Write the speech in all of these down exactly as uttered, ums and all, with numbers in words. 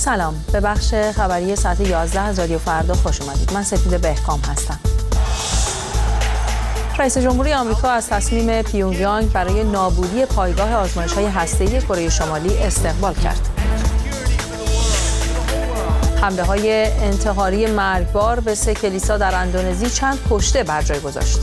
سلام، به بخش خبری ساعت یازده از رادیو فردا خوش اومدید. من سپیده بهکام هستم. رئیس جمهوری آمریکا از تصمیم پیونگیانگ برای نابودی پایگاه آزمایش‌های هسته‌ای کره شمالی استقبال کرد. حمله‌های انتحاری مرگبار به سه کلیسا در اندونزی چند کشته بر جای گذاشت.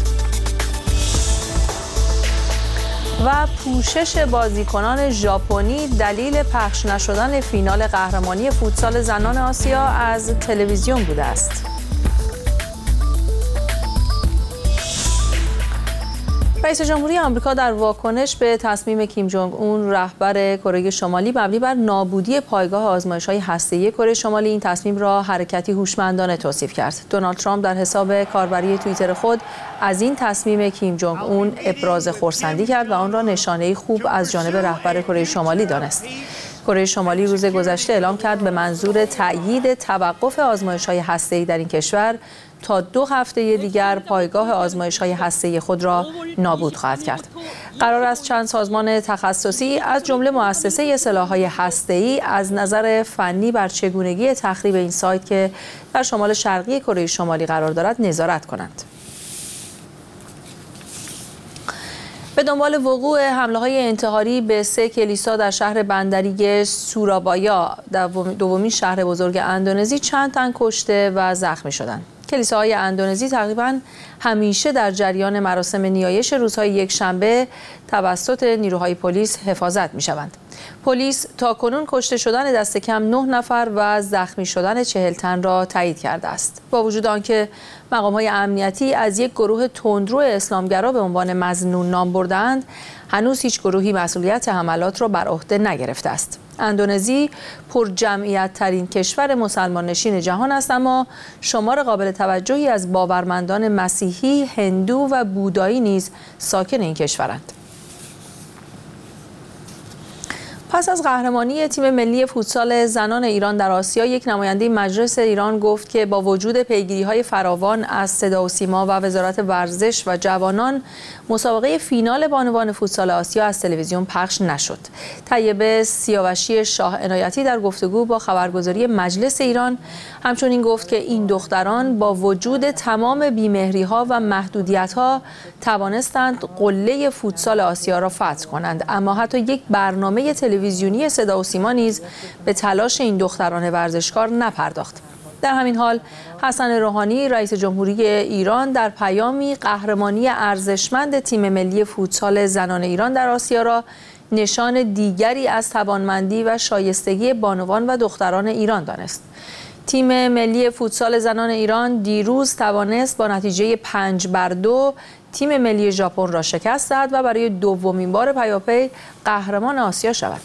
و پوشش بازیکنان ژاپنی دلیل پخش نشدن فینال قهرمانی فوتسال زنان آسیا از تلویزیون بوده است. رئیس جمهوری آمریکا در واکنش به تصمیم کیم جونگ اون رهبر کره شمالی مبنی بر نابودی پایگاه آزمایش‌های هسته‌ای کره شمالی این تصمیم را حرکتی هوشمندانه توصیف کرد. دونالد ترامپ در حساب کاربری توییتر خود از این تصمیم کیم جونگ اون ابراز خرسندی کرد و آن را نشانه‌ای خوب از جانب رهبر کره شمالی دانست. کره شمالی روز گذشته اعلام کرد به منظور تأیید توقف آزمایش‌های هسته‌ای در این کشور تا دو هفته دیگر پایگاه آزمایش‌های هسته‌ای خود را نابود خواهد کرد. قرار است چند سازمان تخصصی از جمله مؤسسه سلاح‌های هسته‌ای از نظر فنی بر چگونگی تخریب این سایت که در شمال شرقی کره شمالی قرار دارد نظارت کنند. به دنبال وقوع حمله‌های انتحاری به سه کلیسا در شهر بندری سورابایا، دومین شهر بزرگ اندونزی، چند تن کشته و زخمی شدند. کلیساهای اندونزی تقریباً همیشه در جریان مراسم نیایش روزهای یکشنبه توسط نیروهای پلیس حفاظت می‌شوند. پلیس تاکنون کشته شدن دست کم نه نفر و زخمی شدن چهل تن را تایید کرده است. با وجود آنکه مقام‌های امنیتی از یک گروه تندرو اسلامگرا به عنوان مظنون نام بردند، هنوز هیچ گروهی مسئولیت حملات را بر عهده نگرفته است. اندونزی پر جمعیت ترین کشور مسلمان نشین جهان است، اما شمار قابل توجهی از باورمندان مسیحی، هندو و بودایی نیز ساکن این کشورند. پس از قهرمانی تیم ملی فوتسال زنان ایران در آسیا، یک نماینده مجلس ایران گفت که با وجود پیگیری‌های فراوان از صدا و سیما و وزارت ورزش و جوانان، مسابقه فینال بانوان فوتسال آسیا از تلویزیون پخش نشد. طیبه سیاوشی شاه عنایتی در گفتگو با خبرگزاری مجلس ایران همچنین گفت که این دختران با وجود تمام بیمهری‌ها و محدودیت‌ها توانستند قله فوتسال آسیا را فتح کنند، اما حتی یک برنامه تلویزیونی صدا و سیما نیز به تلاش این دختران ورزشکار نپرداخت. در همین حال حسن روحانی رئیس جمهوری ایران در پیامی قهرمانی ارزشمند تیم ملی فوتسال زنان ایران در آسیا را نشان دیگری از توانمندی و شایستگی بانوان و دختران ایران دانست. تیم ملی فوتسال زنان ایران دیروز توانست با نتیجه پنج بر دو تیم ملی ژاپن را شکست دهد و برای دومین بار پیاپی قهرمان آسیا شود.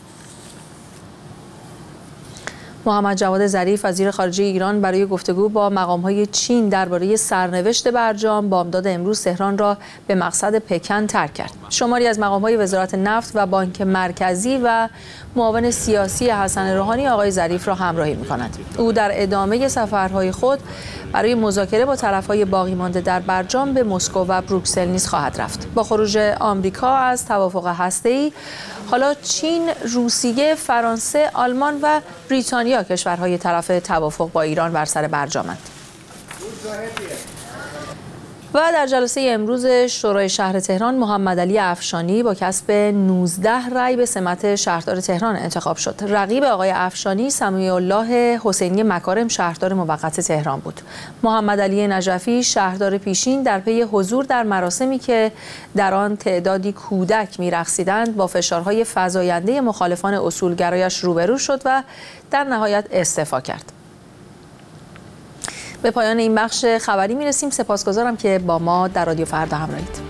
محمد جواد ظریف وزیر خارجه ایران برای گفتگو با مقام‌های چین درباره سرنوشت برجام بامداد امروز تهران را به مقصد پکن ترک کرد. شماری از مقام‌های وزارت نفت و بانک مرکزی و معاون سیاسی حسن روحانی آقای ظریف را همراهی می‌کنند. او در ادامه سفرهای خود برای مذاکره با طرف‌های باقی مانده در برجام به مسکو و بروکسل نیز خواهد رفت. با خروج آمریکا از توافق هسته‌ای، حالا چین، روسیه، فرانسه، آلمان و بریتانیا کشورهای طرف توافق با ایران بر سر برجامند. و در جلسه امروز شورای شهر تهران، محمد علی افشانی با کسب نوزده رأی به سمت شهردار تهران انتخاب شد. رقیب آقای افشانی سمیع الله حسینی مکارم شهردار موقت تهران بود. محمد علی نجفی شهردار پیشین در پی حضور در مراسمی که در آن تعدادی کودک می‌رقصیدند با فشارهای فزاینده مخالفان اصولگرایش روبرو شد و در نهایت استعفا کرد. به پایان این بخش خبری میرسیم. سپاسگزارم که با ما در رادیو فردا همراهید.